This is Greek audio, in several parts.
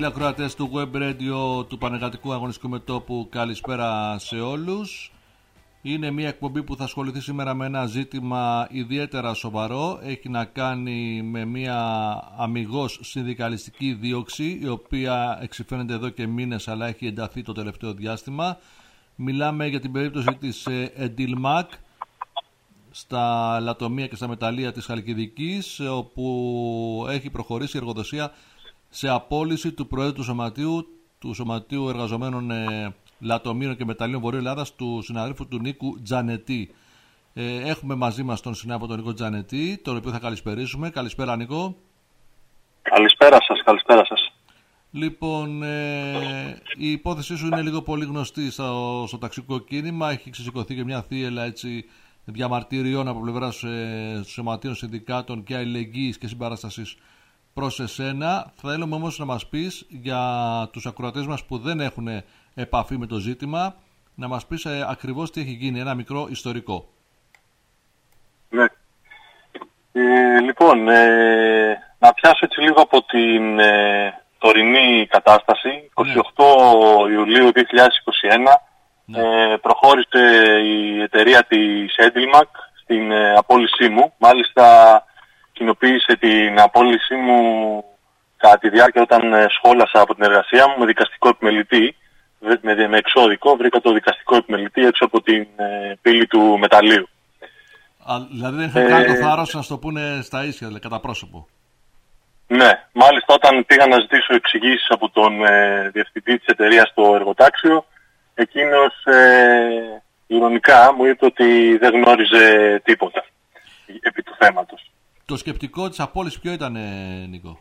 φίλοι ακροατές του Web Radio του Πανεργατικού Αγωνιστικού Μετώπου, καλησπέρα σε όλους. Είναι μια εκπομπή που θα ασχοληθεί σήμερα με ένα ζήτημα ιδιαίτερα σοβαρό. Έχει να κάνει με μια αμιγώς συνδικαλιστική δίωξη, η οποία εξυφαίνεται εδώ και μήνες, αλλά έχει ενταθεί το τελευταίο διάστημα. Μιλάμε για την περίπτωση της Εντιλμακ στα λατομεία και στα μεταλλεία της Χαλκιδικής, όπου έχει προχωρήσει η εργοδοσία σε απόλυση του Προέδρου του Σωματείου Εργαζομένων Λατομείων και Μεταλλίων Βορείου Ελλάδας, του συναδέλφου του Νίκου Τζανετή. Έχουμε μαζί μας τον συνάδελφο τον Νίκο Τζανετή, τον οποίο θα καλησπερίσουμε. Καλησπέρα, Νίκο. Καλησπέρα σας. Λοιπόν, η υπόθεσή σου είναι λίγο πολύ γνωστή στο ταξικό κίνημα. Έχει ξεσηκωθεί και μια θύελλα έτσι διαμαρτυριών από πλευράς σωματείων, συνδικάτων και αλληλεγγύης και συμπαράστασης προς εσένα. Θέλουμε όμως να μας πεις, για τους ακροατές μας που δεν έχουν επαφή με το ζήτημα, να μας πεις ακριβώς τι έχει γίνει, ένα μικρό ιστορικό. Ναι. Λοιπόν, να πιάσω έτσι λίγο από την τωρινή κατάσταση. 28 Ιουλίου 2021 προχώρησε η εταιρεία της Εντιλμακ στην απόλυσή μου. Μάλιστα κοινοποίησε την απόλυσή μου κατά τη διάρκεια όταν σχόλασα από την εργασία μου με δικαστικό επιμελητή, με εξώδικο. Βρήκα το δικαστικό επιμελητή έξω από την πύλη του μεταλλείου. Δηλαδή δεν είχαν κάνει το θάρρος να στο πούνε στα ίσια, δηλαδή, κατά πρόσωπο. Ναι, μάλιστα όταν πήγα να ζητήσω εξηγήσεις από τον διευθυντή της εταιρείας στο εργοτάξιο, εκείνος ηρωνικά μου είπε ότι δεν γνώριζε τίποτα επί του θέματος. Το σκεπτικό της απόλυσης ποιο ήταν, Νίκο?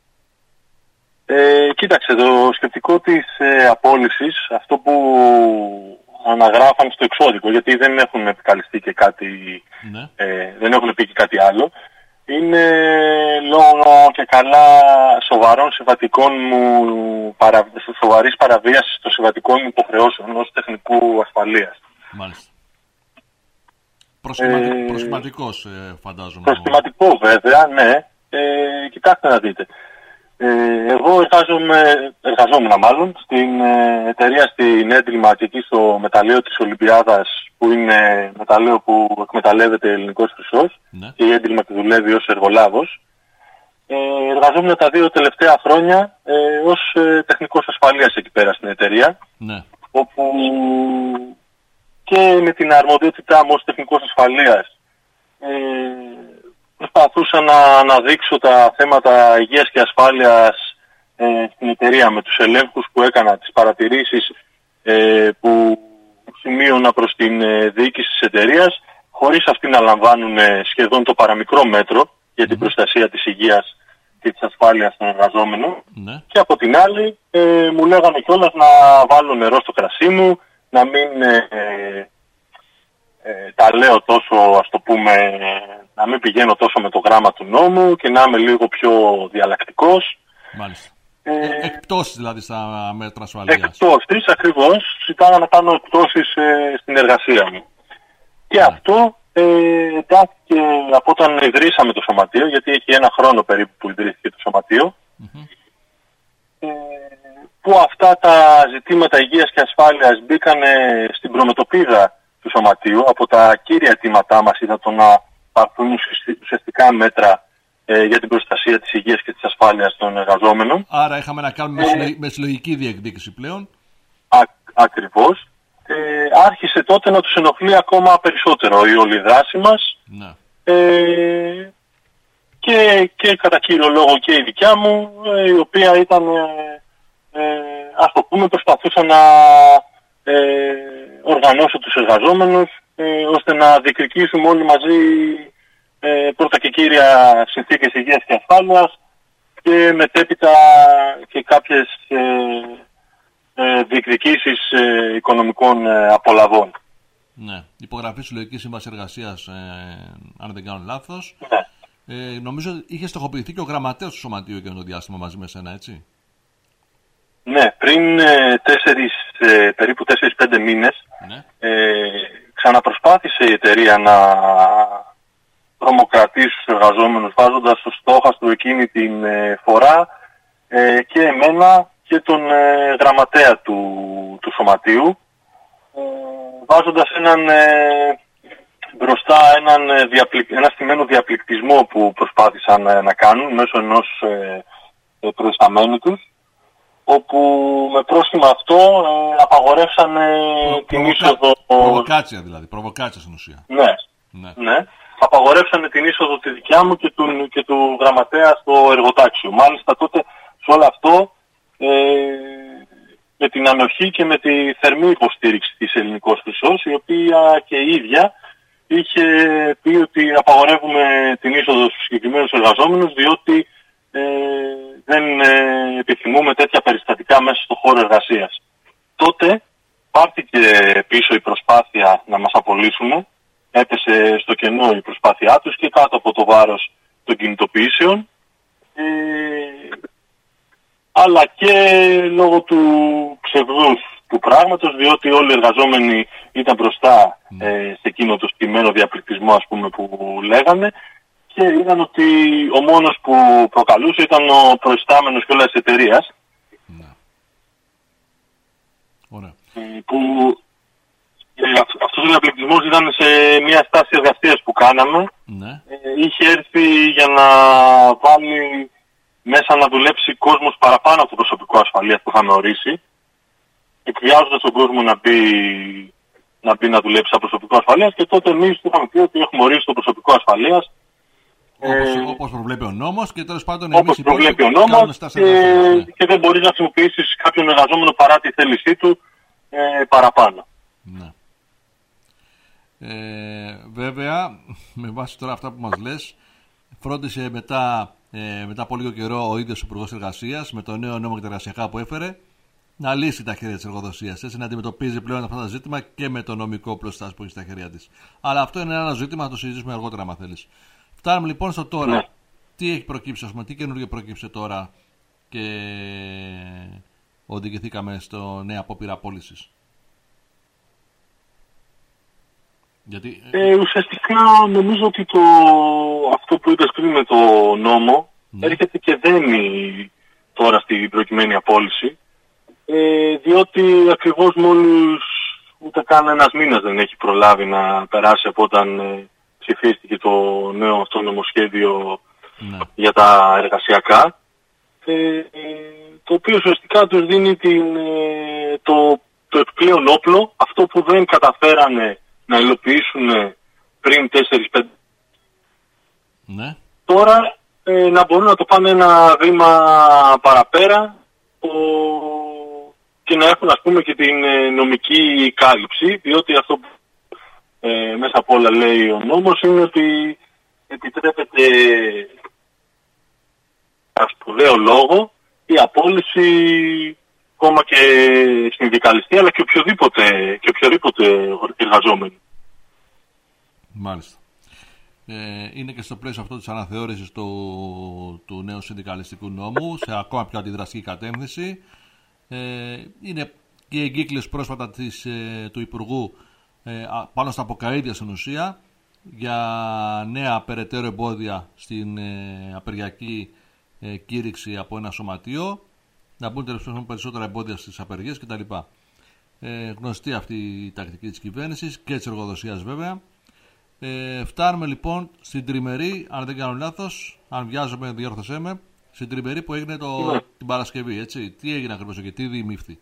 Κοίταξε, το σκεπτικό της απόλυσης, αυτό που αναγράφαν στο εξώδικο, γιατί δεν έχουν επικαλυστεί και κάτι, ναι. Δεν έχουν πει και κάτι άλλο, είναι λόγω και καλά σοβαρών σοβαρής παραβίασης των συμβατικών μου υποχρεώσεων ως τεχνικού ασφαλείας. Μάλιστα. Προσχηματικός, φαντάζομαι. Προσχηματικό βέβαια, ναι. Κοιτάξτε να δείτε. Εγώ εργαζόμουν μάλλον στην εταιρεία στην Εντιλμακ, εκεί στο μεταλλείο της Ολυμπιάδας, που είναι μεταλλείο που εκμεταλλεύεται ελληνικός χρυσός, ναι. Και η Εντιλμακ δουλεύει ως εργολάβος. Εργαζόμουν τα 2 τελευταία χρόνια ως τεχνικός ασφαλείας εκεί πέρα στην εταιρεία, ναι. Όπου και με την αρμοδιότητά μου ως τεχνικός ασφαλείας προσπαθούσα να αναδείξω τα θέματα υγείας και ασφάλειας στην εταιρεία με τους ελέγχους που έκανα, τις παρατηρήσεις που σημείωνα προς την διοίκηση της εταιρείας, χωρίς αυτοί να λαμβάνουν σχεδόν το παραμικρό μέτρο για την προστασία της υγείας και της ασφάλειας των εργαζόμενων. Και από την άλλη μου λέγανε κιόλας να βάλω νερό στο κρασί μου, να μην τα λέω τόσο, ας το πούμε, να μην πηγαίνω τόσο με το γράμμα του νόμου και να είμαι λίγο πιο διαλλακτικός. Μάλιστα. Εκπτώσεις δηλαδή στα μέτρα ασφαλείας. Εκπτώσεις, ακριβώς. Ζητάω να κάνω εκπτώσεις στην εργασία μου. Και αυτό εντάχθηκε από όταν ιδρύσαμε το σωματείο, γιατί έχει 1 χρόνο περίπου που ιδρύθηκε το σωματείο, που αυτά τα ζητήματα υγείας και ασφάλειας μπήκαν στην προμετωπίδα του σωματείου. Από τα κύρια αιτήματά μας ήταν το να πάρθουν ουσιαστικά μέτρα για την προστασία της υγείας και της ασφάλειας των εργαζόμενων. Άρα είχαμε να κάνουμε με συλλογική διεκδίκηση πλέον. Ακριβώς. Άρχισε τότε να τους ενοχλεί ακόμα περισσότερο η όλη δράση μας. Ναι. Και κατά κύριο λόγο και η δικιά μου, η οποία ήταν, ας το πούμε, προσπαθούσα να οργανώσω τους εργαζόμενους ώστε να διεκδικήσουμε όλοι μαζί πρώτα και κύρια συνθήκες υγείας και ασφάλειας και μετέπειτα και κάποιες διεκδικήσεις οικονομικών απολαβών. Ναι, υπογραφή συλλογικής σύμβασης εργασίας, αν δεν κάνω λάθος. Ναι. Νομίζω είχε στοχοποιηθεί και ο γραμματέας του σωματείου για το διάστημα μαζί με σένα, έτσι. Ναι, πριν περίπου 4-5 μήνες, ναι. Ξαναπροσπάθησε η εταιρεία να τρομοκρατήσει τους εργαζόμενους, βάζοντας στο στόχαστρο εκείνη την φορά και εμένα και τον γραμματέα του σωματείου, βάζοντας μπροστά ένα στημένο διαπληκτισμό που προσπάθησαν να κάνουν μέσω ενός προϊσταμένου τους, όπου με πρόσχημα αυτό απαγορεύσαν την είσοδο... Προβοκάτσια δηλαδή, προβοκάτσια στην ουσία. Ναι. Απαγορεύσανε την είσοδο τη δικιά μου και του γραμματέα στο εργοτάξιο. Μάλιστα τότε σε όλο αυτό με την ανοχή και με τη θερμή υποστήριξη της Ελληνικός Χρυσός, η οποία και η ίδια είχε πει ότι απαγορεύουμε την είσοδο στους συγκεκριμένους εργαζόμενους, διότι δεν επιθυμούμε τέτοια περιστατικά μέσα στο χώρο εργασίας. Τότε πάρθηκε πίσω η προσπάθεια να μας απολύσουν, έπεσε στο κενό η προσπάθειά τους και κάτω από το βάρος των κινητοποιήσεων, αλλά και λόγω του ψευδούς του πράγματος, διότι όλοι οι εργαζόμενοι ήταν μπροστά σε εκείνο το στημένο διαπληκτισμό, ας πούμε, που λέγανε, και είδαν ότι ο μόνος που προκαλούσε ήταν ο προϊστάμενος και όλας της εταιρείας. Που αυτός ο διαπληκτισμός ήταν σε μια στάση εργασίας που κάναμε. Είχε έρθει για να βάλει μέσα να δουλέψει κόσμος παραπάνω από το προσωπικό ασφαλείας που είχαμε ορίσει, εκβιάζοντας τον κόσμο να μπει να δουλέψει από προσωπικό ασφαλείας, και τότε εμείς του είχαμε πει ότι έχουμε ορίσει το προσωπικό ασφαλείας όπως προβλέπει ο νόμος, και τέλος πάντων όπως προβλέπει ο νόμος, και δεν μπορείς να χρησιμοποιήσεις κάποιον εργαζόμενο παρά τη θέλησή του παραπάνω. Ναι. Βέβαια, με βάση τώρα αυτά που μας λες, φρόντισε μετά από λίγο καιρό ο ίδιος ο Υπουργός Εργασίας, με το νέο νόμο για τα εργασιακά που έφερε, να λύσει τα χέρια της εργοδοσίας, έτσι, να αντιμετωπίζει πλέον αυτό το ζήτημα και με το νομικό πλωστάσιο που έχει στα χέρια της. Αλλά αυτό είναι ένα ζήτημα, να το συζητήσουμε αργότερα, αν θέλεις. Φτάνουμε λοιπόν στο τώρα. Ναι. Τι έχει προκύψει, ας πούμε, τι καινούργιο προκύψε τώρα και οδηγηθήκαμε στο νέα απόπειρα πώλησης? Γιατί... ουσιαστικά νομίζω ότι αυτό που είπες πριν με το νόμο έρχεται και δένει τώρα στην προκειμένη απόλυση, διότι ακριβώς μόλις ούτε καν ένας μήνας δεν έχει προλάβει να περάσει από όταν ψηφίστηκε το νέο αυτό νομοσχέδιο για τα εργασιακά, το οποίο ουσιαστικά τους δίνει το επιπλέον όπλο, αυτό που δεν καταφέρανε να υλοποιήσουν πριν 4-5. Τώρα να μπορούν να το πάνε ένα βήμα παραπέρα και να έχουν, ας πούμε, και την νομική κάλυψη, διότι αυτό που μέσα από όλα λέει ο νόμος είναι ότι επιτρέπεται σπουδαίο λόγο η απόλυση ακόμα και συνδικαλιστή, αλλά και οποιοδήποτε εργαζόμενο. Μάλιστα. Είναι και στο πλαίσιο αυτό της αναθεώρησης του νέου συνδικαλιστικού νόμου σε ακόμα πιο αντιδραστική κατεύθυνση. Είναι και οι εγκύκλες πρόσφατα του Υπουργού πάνω στα αποκαΐδια στην ουσία για νέα περαιτέρω εμπόδια στην απεργιακή κήρυξη από ένα σωματείο, να μπουν τελευταία περισσότερα εμπόδια στις απεργίες κτλ. Γνωστή αυτή η τακτική της κυβέρνησης και της εργοδοσίας βέβαια. Φτάνουμε λοιπόν στην τριμερή, αν δεν κάνω λάθος, αν βιάζομαι διόρθωσέ με, στην τριμερή που έγινε την Παρασκευή, έτσι. Τι έγινε ακριβώς και τι διημήφθη?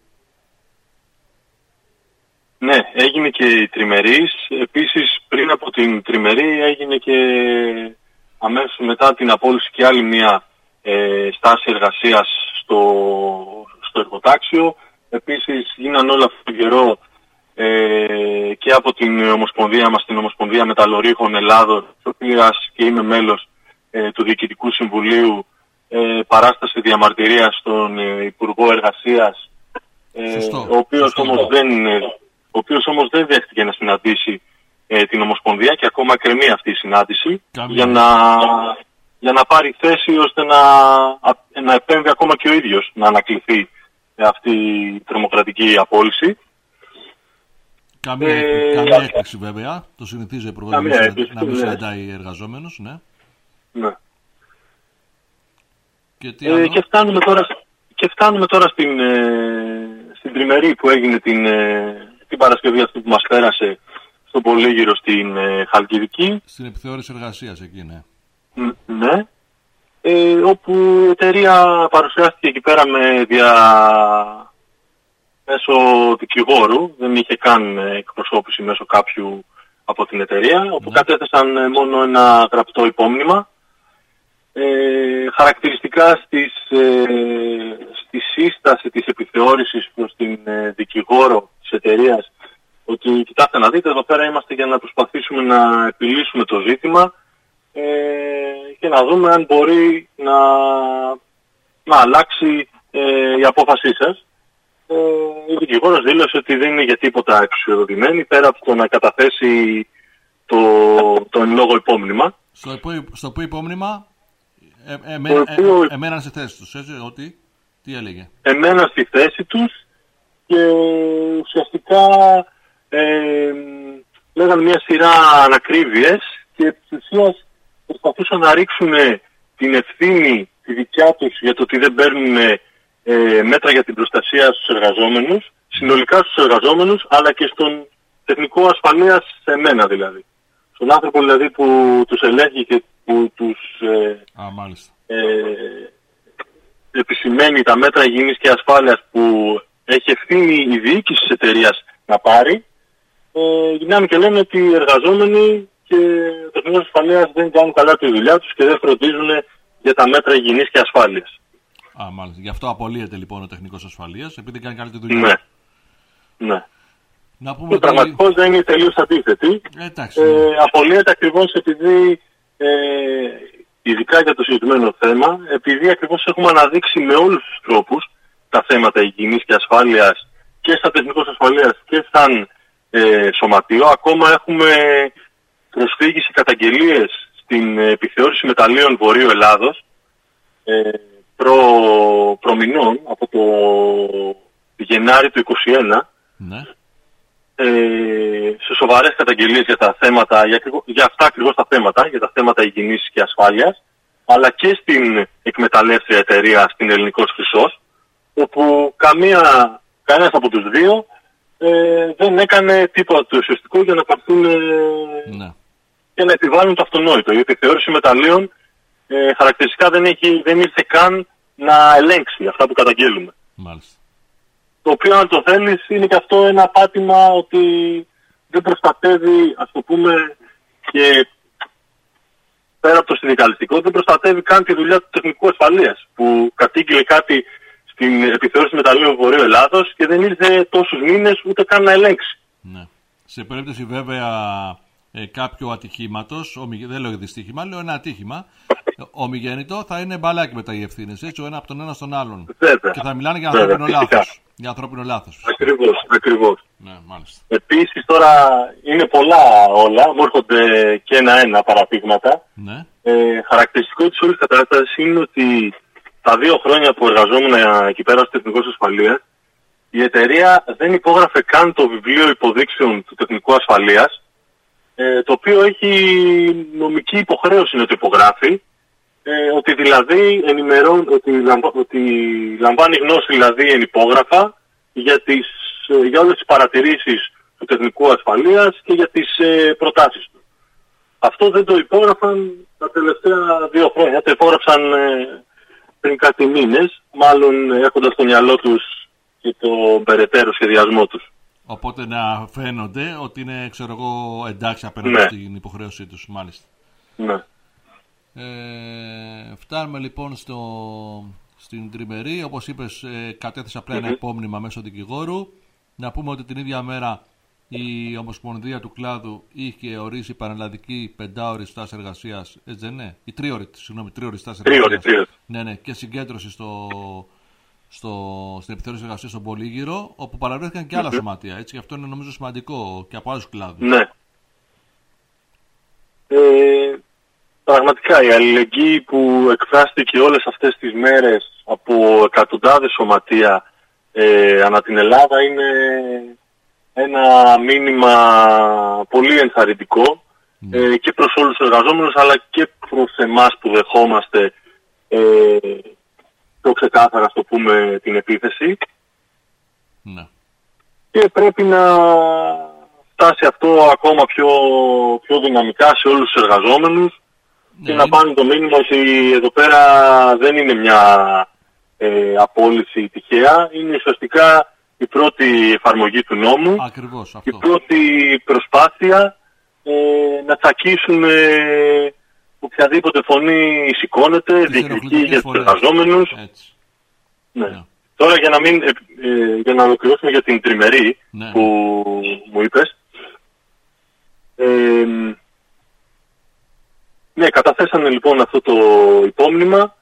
Ναι, έγινε και η τριμερής. Επίσης πριν από την τριμερή έγινε και αμέσως μετά την απόλυση και άλλη μια στάση εργασίας στο εργοτάξιο. Επίσης γίναν όλα αυτόν τον καιρό και από την Ομοσπονδία μας, την Ομοσπονδία Μεταλλορύχων Ελλάδος, της οποίας και είμαι μέλος του Διοικητικού Συμβουλίου, παράσταση διαμαρτυρίας στον Υπουργό Εργασίας, ο οποίος όμως δεν δέχτηκε να συναντήσει την Ομοσπονδία και ακόμα κρεμεί αυτή η συνάντηση για να πάρει θέση ώστε να επέμβει ακόμα και ο ίδιος να ανακληθεί αυτή η τρομοκρατική απόλυση. Καμία έκπληξη βέβαια. Το συνηθίζει ο Υπουργός να μην συναντάει εργαζόμενους. Ναι. Και φτάνουμε Και φτάνουμε τώρα στην τριμερή που έγινε την Παρασκευή αυτή που μας πέρασε στον Πολύγυρο στην Χαλκιδική. Στην επιθεώρηση εργασίας εκεί, ναι. Ναι. Όπου η εταιρεία παρουσιάστηκε εκεί πέρα μέσω δικηγόρου, δεν είχε καν εκπροσώπηση μέσω κάποιου από την εταιρεία, όπου κατέθεσαν μόνο ένα γραπτό υπόμνημα. Χαρακτηριστικά στη σύσταση της επιθεώρησης προς την δικηγόρο της εταιρείας, ότι κοιτάξτε να δείτε, εδώ πέρα είμαστε για να προσπαθήσουμε να επιλύσουμε το ζήτημα και να δούμε αν μπορεί να αλλάξει η απόφασή σας. Ο δικηγόρος δήλωσε ότι δεν είναι για τίποτα εξουσιοδοτημένη πέρα από το να καταθέσει το εν λόγω υπόμνημα. Στο που υπόμνημα εμέναν στη θέση τους, έτσι, ότι τι έλεγε? Εμέναν στη θέση τους και ουσιαστικά λέγανε μια σειρά ανακρίβειες και επί της ουσίας προσπαθούσαν να ρίξουν την ευθύνη τη δικιά τους για το ότι δεν παίρνουν μέτρα για την προστασία στους εργαζόμενους, συνολικά στους εργαζόμενους, αλλά και στον τεχνικό ασφαλείας, σε μένα δηλαδή. Στον άνθρωπο δηλαδή που τους ελέγχει και που τους επισημαίνει τα μέτρα υγιεινής και ασφάλειας που έχει ευθύνη η διοίκηση της εταιρείας να πάρει, γυρνάνε και λένε ότι οι εργαζόμενοι και ο τεχνικός ασφαλείας δεν κάνουν καλά τη δουλειά τους και δεν φροντίζουν για τα μέτρα υγιεινής και ασφάλειας. Μάλιστα. Γι' αυτό απολύεται λοιπόν ο τεχνικός ασφαλείας, επειδή κάνει καλή τη δουλειά. Ναι. Να πούμε ότι πραγματικώς δεν είναι τελείως αντίθετη. Απολύεται ακριβώς επειδή, ειδικά για το συγκεκριμένο θέμα, επειδή ακριβώς έχουμε αναδείξει με όλους τους τρόπους τα θέματα υγιεινής και ασφάλειας και σαν τεχνικός ασφαλείας και σαν σωματείο. Ακόμα έχουμε προσφύγει σε καταγγελίες στην επιθεώρηση μεταλλίων Βορείου Ελλάδος προμηνών από το Γενάρη του 2021, ναι. Σε σοβαρές καταγγελίες για τα θέματα, για αυτά ακριβώς τα θέματα, για τα θέματα υγιεινής και ασφάλειας, αλλά και στην εκμεταλλεύτρια εταιρεία στην Ελληνικός Χρυσός, όπου κανένας από τους δύο δεν έκανε τίποτα το ουσιαστικό για να πάρθουν και να επιβάλλουν το αυτονόητο. Η επιθεώρηση μεταλλίων χαρακτηριστικά δεν ήρθε καν να ελέγξει αυτά που καταγγέλουμε. Μάλιστα. Το οποίο, αν το θέλεις, είναι και αυτό ένα πάτημα ότι δεν προστατεύει, ας το πούμε, και πέρα από το συνδικαλιστικό, δεν προστατεύει καν τη δουλειά του τεχνικού ασφαλείας, που κατήγγειλε κάτι στην επιθεώρηση μεταλλίων Βορείου Ελλάδος και δεν ήρθε τόσους μήνες ούτε καν να ελέγξει. Ναι. Σε περίπτωση βέβαια κάποιου ατυχήματος, δεν λέω δυστύχημα, λέω ένα ατύχημα, ομιγέννητο, θα είναι μπαλάκι μετά οι ευθύνες, έτσι, ο ένα από τον ένα στον άλλον. Βέβαια. Και θα μιλάνε για ανθρώπινο λάθος. Για ανθρώπινο λάθος. Ακριβώς. Ναι, μάλιστα. Επίσης τώρα είναι πολλά όλα, μου έρχονται και ένα-ένα παραδείγματα. Ναι. Χαρακτηριστικό της όλης κατάστασης είναι ότι τα 2 χρόνια που εργαζόμουν εκεί πέρα στο τεχνικό ασφαλείας, η εταιρεία δεν υπόγραφε καν το βιβλίο υποδείξεων του τεχνικού ασφαλείας, το οποίο έχει νομική υποχρέωση να το υπογράφει, ότι δηλαδή ότι λαμβάνει γνώση δηλαδή ενυπόγραφα για όλες τις παρατηρήσεις του τεχνικού ασφαλείας και για τις προτάσεις του. Αυτό δεν το υπόγραφαν τα τελευταία 2 χρόνια, το υπόγραψαν πριν κάτι μήνες, μάλλον έχοντας στο μυαλό τους και το περαιτέρω σχεδιασμό τους. Οπότε να φαίνονται ότι είναι, ξέρω εγώ, εντάξει απέναντι στην υποχρέωσή τους, μάλιστα. Ναι. Φτάνουμε λοιπόν στην τριμερή. Όπως είπες, κατέθεσα απλά ένα υπόμνημα μέσω δικηγόρου. Να πούμε ότι την ίδια μέρα η Ομοσπονδία του Κλάδου είχε ορίσει πανελλαδική 5ωρη στάση εργασίας, έτσι δεν είναι? Η 3ωρη στάση εργασίας. Ναι, και συγκέντρωση στην επιθεώρηση εργασίας στον Πολύγυρο, όπου παραβρέθηκαν και άλλα σωματεία. Έτσι, γι' αυτό είναι νομίζω σημαντικό και από άλλους κλάδους. Ναι. Πραγματικά η αλληλεγγύη που εκφράστηκε όλες αυτές τις μέρες από εκατοντάδες σωματεία ανά την Ελλάδα είναι ένα μήνυμα πολύ ενθαρρυντικό και προς όλους τους εργαζόμενους, αλλά και προς εμάς που δεχόμαστε πιο ξεκάθαρα, στο πούμε, την επίθεση. Ναι. Και πρέπει να φτάσει αυτό ακόμα πιο δυναμικά σε όλους τους εργαζόμενους, και να πάνε το μήνυμα ότι εδώ πέρα δεν είναι μια απόλυση τυχαία, είναι ουσιαστικά η πρώτη εφαρμογή του νόμου. Ακριβώς αυτό. Η πρώτη προσπάθεια να τσακίσουν οποιαδήποτε φωνή σηκώνεται, διεκδικεί για τους εργαζόμενους. Ναι. Τώρα για να ολοκληρώσουμε για την τριμερή, ναι, που μου είπες. Ναι, καταθέσαμε λοιπόν αυτό το υπόμνημα.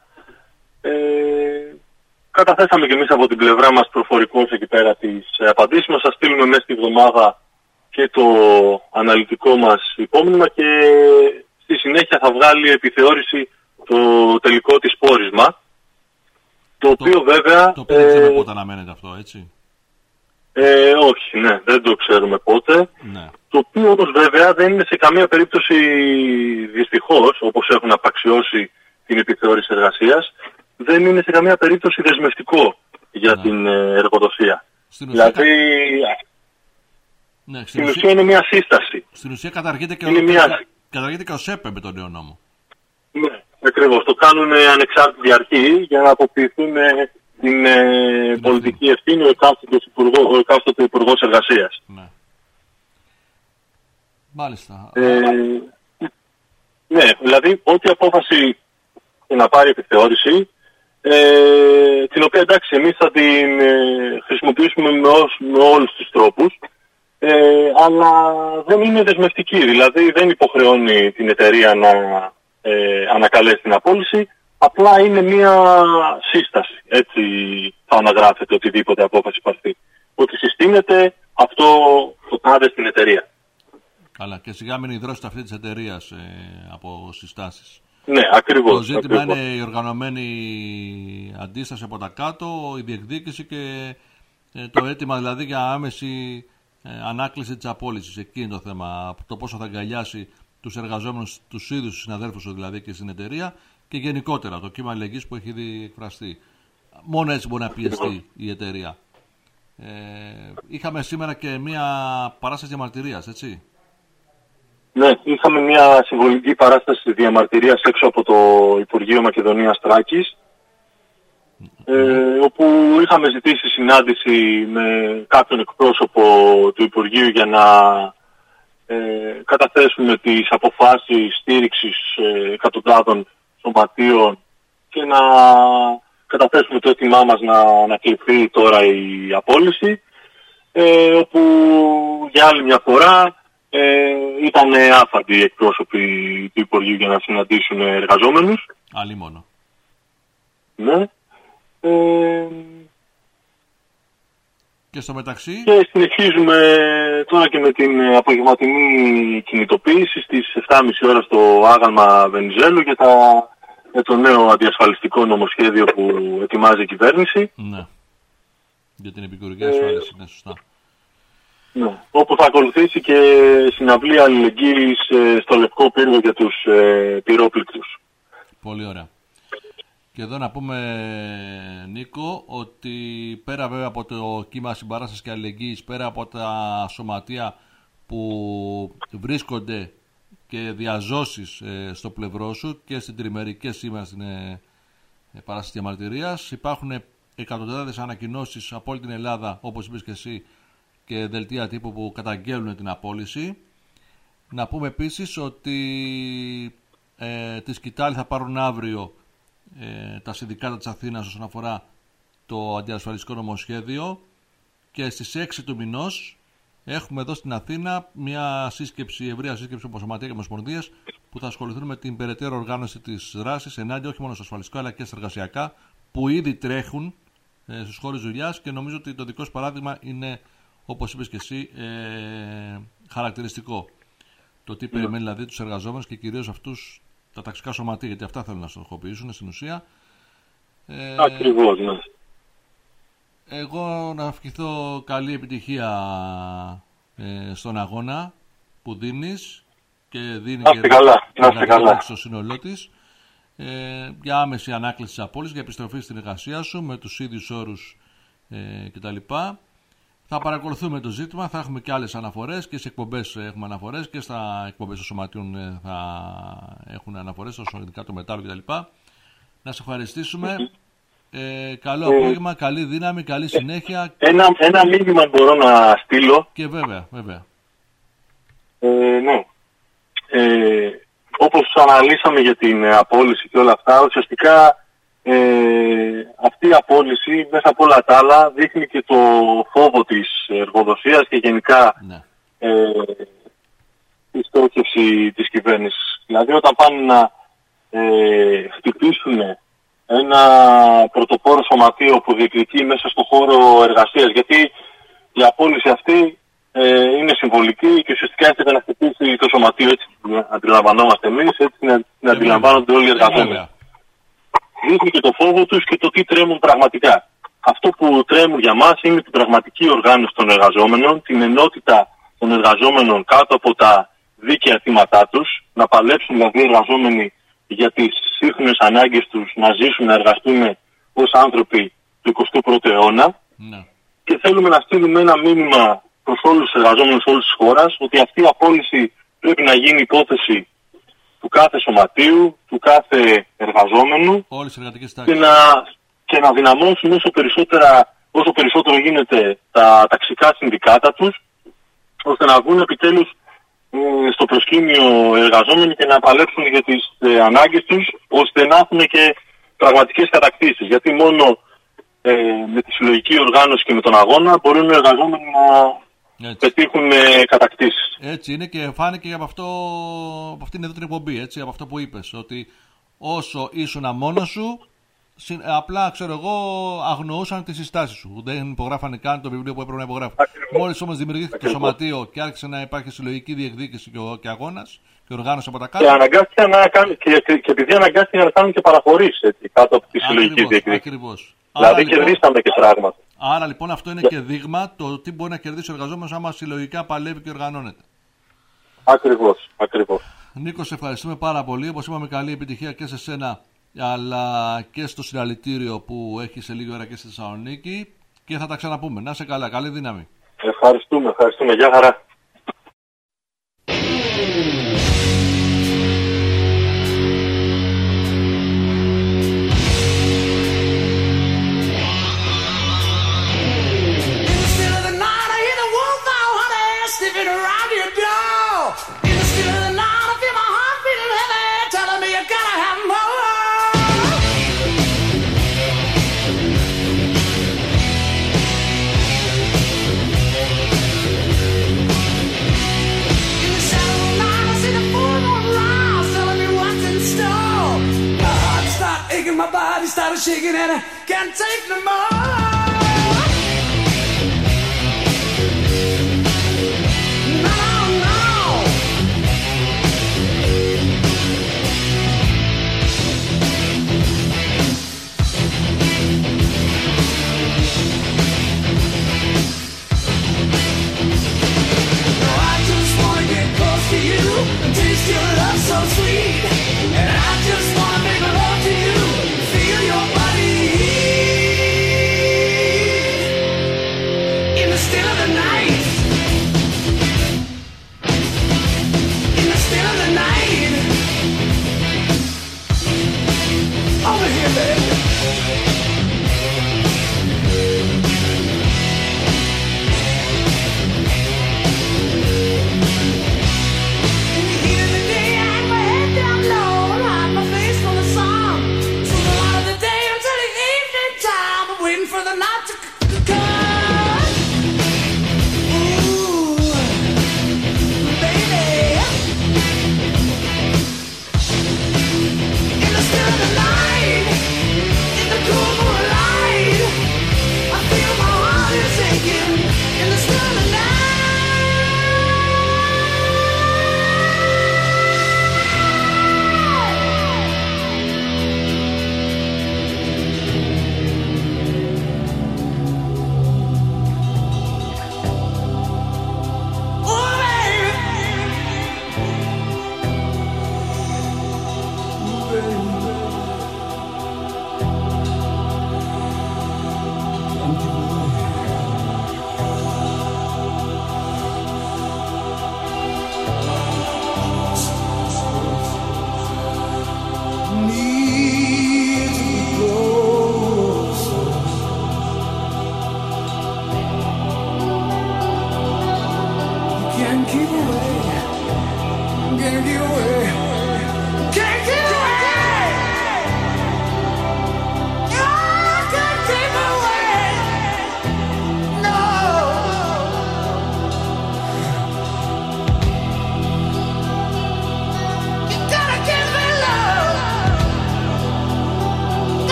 Καταθέσαμε και εμείς από την πλευρά μας προφορικώς εκεί πέρα τις απαντήσεις μας. Θα στείλουμε μέσα στη εβδομάδα και το αναλυτικό μας υπόμνημα, και στη συνέχεια θα βγάλει επιθεώρηση το τελικό της πόρισμα. Το οποίο βέβαια... Το οποίο δεν ξέρουμε πότε αναμένεται αυτό, έτσι. Όχι, ναι, δεν το ξέρουμε πότε. Ναι. Το οποίο όμως βέβαια δεν είναι σε καμία περίπτωση, δυστυχώς, όπως έχουν απαξιώσει την επιθεώρηση εργασίας, δεν είναι σε καμία περίπτωση δεσμευτικό για την εργοδοσία. Στην ουσία, στην ουσία είναι μια σύσταση. Στην ουσία καταργείται και ο ΣΕΠΕ με τον νέο νόμο. Ναι, ακριβώς. Το κάνουν ανεξάρτητη αρχή για να αποποιηθούν την πολιτική ευθύνη ο εκάστοτε υπουργός εργασίας. Ναι. Μάλιστα. Ναι, δηλαδή ό,τι απόφαση να πάρει επιθεώρηση, την οποία εντάξει εμείς θα την χρησιμοποιήσουμε με όλους τους τρόπους, αλλά δεν είναι δεσμευτική, δηλαδή δεν υποχρεώνει την εταιρεία να ανακαλέσει την απόλυση, απλά είναι μια σύσταση. Έτσι θα αναγράφεται οτιδήποτε απόφαση πάρθει. Ότι συστήνεται, αυτό το κάνετε στην εταιρεία. Καλά, και σιγά μην ιδρώσετε αυτή της εταιρείας από συστάσεις. Ναι, ακριβώς. Το ζήτημα είναι η οργανωμένη αντίσταση από τα κάτω, η διεκδίκηση και το αίτημα δηλαδή για άμεση ανάκληση της απόλυσης. Εκεί είναι το θέμα. Το πόσο θα αγκαλιάσει τους εργαζόμενους, τους ίδιους τους συναδέλφους δηλαδή και στην εταιρεία, και γενικότερα το κύμα αλληλεγγύης που έχει ήδη εκφραστεί. Μόνο έτσι μπορεί να πιεστεί η εταιρεία. Είχαμε σήμερα και μια παράσταση διαμαρτυρίας, έτσι. Ναι, είχαμε μια συμβολική παράσταση διαμαρτυρίας έξω από το Υπουργείο Μακεδονίας Θράκης, όπου είχαμε ζητήσει συνάντηση με κάποιον εκπρόσωπο του Υπουργείου για να καταθέσουμε τις αποφάσεις στήριξης εκατοντάδων σωματείων και να καταθέσουμε το αίτημά μας να κληθεί τώρα η απόλυση, όπου για άλλη μια φορά ήταν άφαντοι οι εκπρόσωποι του Υπουργείου για να συναντήσουν εργαζόμενους. Άλλη μόνο. Ναι. Και στο μεταξύ... Και συνεχίζουμε τώρα και με την απογευματινή κινητοποίηση στις 7.30 ώρα στο άγαλμα Βενιζέλου για το νέο αντιασφαλιστικό νομοσχέδιο που ετοιμάζει η κυβέρνηση. Ναι. Για την επικουρική ασφάλιση, ναι, σωστά. Ναι. Όπου θα ακολουθήσει και συναυλία αλληλεγγύης στο Λευκό Πύργο για τους πυρόπληκτους. Πολύ ωραία. Και εδώ να πούμε, Νίκο, ότι πέρα βέβαια από το κύμα συμπαράστασης και αλληλεγγύης, πέρα από τα σωματεία που βρίσκονται και διαζώσεις στο πλευρό σου και στην τριμερή και σήμερα στην παράσταση διαμαρτυρίας, υπάρχουν εκατοντάδες ανακοινώσεις από όλη την Ελλάδα, όπως είπες και εσύ, και δελτία τύπου που καταγγέλνουν την απόλυση. Να πούμε επίσης ότι τη σκητάλη θα πάρουν αύριο τα συνδικάτα της Αθήνας όσον αφορά το αντιασφαλιστικό νομοσχέδιο, και στις 6 του μηνός έχουμε εδώ στην Αθήνα μια ευρεία σύσκεψη από σωματεία και ομοσπονδίες που θα ασχοληθούν με την περαιτέρω οργάνωση της δράσης ενάντια όχι μόνο στο ασφαλιστικό αλλά και στα εργασιακά που ήδη τρέχουν στους χώρους δουλειάς, και νομίζω ότι το δικό σου παράδειγμα είναι, όπως είπες και εσύ, χαρακτηριστικό. Το τι περιμένει δηλαδή τους εργαζόμενους και κυρίως αυτούς τα ταξικά σωματεία, γιατί αυτά θέλουν να στοχοποιήσουν στην ουσία. Ακριβώς, ναι. Εγώ να ευχηθώ καλή επιτυχία στον αγώνα που δίνεις και δίνει και καλά. στο σύνολό της. για άμεση ανάκληση της απόλυσης, για επιστροφή στην εργασία σου με τους ίδιους όρους κτλ. Θα παρακολουθούμε το ζήτημα, θα έχουμε και άλλες αναφορές και σε εκπομπές έχουμε αναφορές και στα εκπομπές των σωματείων θα έχουν αναφορές, όσο ειδικά το μετάλλο κτλ. Να σε ευχαριστήσουμε. Καλό απόγευμα, καλή δύναμη, καλή συνέχεια. Ένα μήνυμα μπορώ να στείλω. Και βέβαια. Ναι. Όπως αναλύσαμε για την απόλυση και όλα αυτά, ουσιαστικά αυτή η απόλυση μέσα από όλα τα άλλα δείχνει και το φόβο της εργοδοσίας και γενικά η στόχευση της κυβέρνησης. Δηλαδή όταν πάνε να χτυπήσουν ένα πρωτοπόρο σωματείο που διεκδικεί μέσα στον χώρο εργασίας, γιατί η απόλυση αυτή είναι συμβολική και ουσιαστικά έρχεται να χτυπήσει το σωματείο, έτσι αντιλαμβανόμαστε εμείς, έτσι να αντιλαμβάνονται όλοι οι εργαζόμενοι. Δείχνει και το φόβο τους και το τι τρέμουν πραγματικά. Αυτό που τρέμουν για μας είναι την πραγματική οργάνωση των εργαζόμενων, την ενότητα των εργαζόμενων κάτω από τα δίκαια αιτήματά τους, να παλέψουν δηλαδή οι εργαζόμενοι για τις σύγχρονες ανάγκες τους, να ζήσουν, να εργαστούν ως άνθρωποι του 21ου αιώνα. Ναι. Και θέλουμε να στείλουμε ένα μήνυμα προς όλους τους εργαζόμενους όλης της χώρας, ότι αυτή η απόλυση πρέπει να γίνει υπόθεση του κάθε σωματείου, του κάθε εργαζόμενου και να δυναμώσουν όσο περισσότερο γίνεται τα ταξικά συνδικάτα τους, ώστε να βγουν επιτέλους στο προσκήνιο εργαζόμενοι και να παλέψουν για τις ανάγκες τους, ώστε να έχουν και πραγματικές κατακτήσεις. Γιατί μόνο με τη συλλογική οργάνωση και με τον αγώνα μπορούν οι εργαζόμενοι να πετύχουν κατακτήσεις. Έτσι είναι και φάνηκε από αυτήν εδώ την εκπομπή, έτσι, από αυτό που είπες, ότι όσο ήσουν μόνος σου, απλά ξέρω εγώ αγνοούσαν τις συστάσεις σου. Δεν υπογράφανε καν το βιβλίο που έπρεπε να υπογράφουν. Μόλις όμως δημιουργήθηκε το σωματείο και άρχισε να υπάρχει συλλογική διεκδίκηση και αγώνας και οργάνωση από τα κάτω. Και αναγκάστηκε να κάνουν, και επειδή αναγκάστηκε να κάνουν και παραχωρήσεις κάτω από τη συλλογική διεκδίκηση. Ακριβώς. Δηλαδή κερδίσαμε και πράγματα. Άρα λοιπόν αυτό είναι και δείγμα το τι μπορεί να κερδίσει ο εργαζόμενος άμα συλλογικά παλεύει και οργανώνεται. Ακριβώς. Νίκο, σε ευχαριστούμε πάρα πολύ. Όπως είπαμε, καλή επιτυχία και σε σένα αλλά και στο συλλαλητήριο που έχει σε λίγη ώρα και στη Θεσσαλονίκη και θα τα ξαναπούμε. Να είσαι καλά, καλή δύναμη. Ευχαριστούμε. Γεια χαρά. My body started shaking and I can't take no more. And I just wanna make love to you, feel your body. Can't keep away.